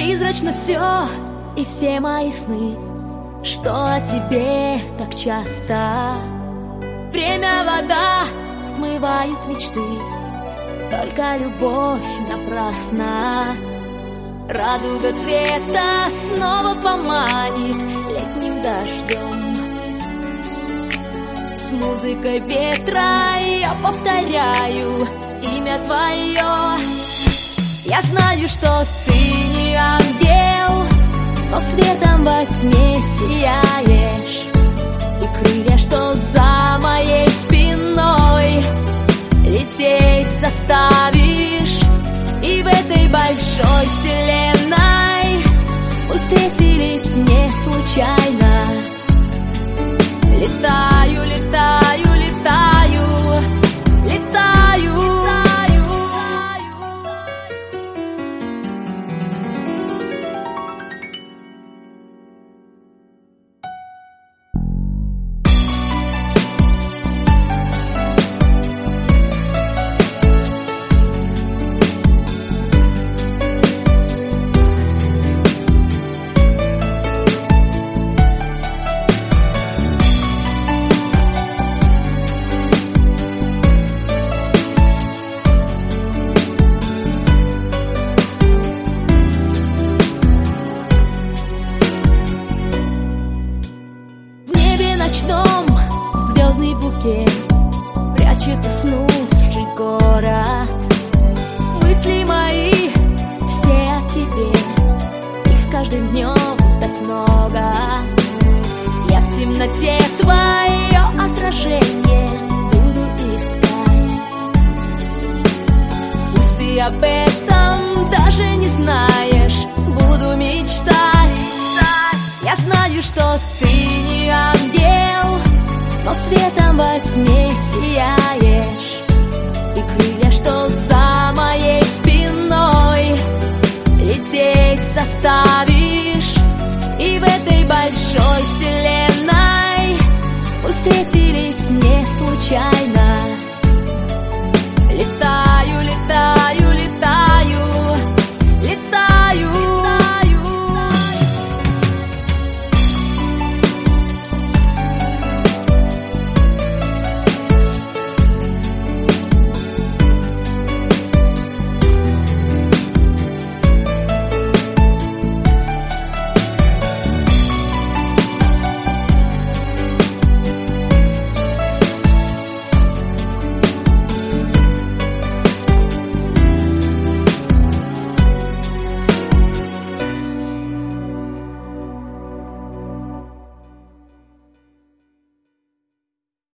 Призрачно все и все мои сны, что о тебе так часто. Время, вода смывает мечты, только любовь напрасна. Радуга цвета снова поманит летним дождем. С музыкой ветра я повторяю имя твое. Я знаю, что ты не ангел, но светом во тьме сияешь. И крылья, что за моей спиной, лететь заставишь. И в этой большой вселенной мы встретились не случайно. Летаю, летаю, летаю, летаю. Звездный букет прячет уснувший город. Мысли мои все о тебе, их с каждым днем так много. Я в темноте твое отражение буду искать. Пусть ты об этом даже не знаешь, буду мечтать. Я знаю, что ты не ангел, но светом во тьме сияешь. И крылья, что за моей спиной, лететь заставишь. И в этой большой вселенной мы встретились не случайно.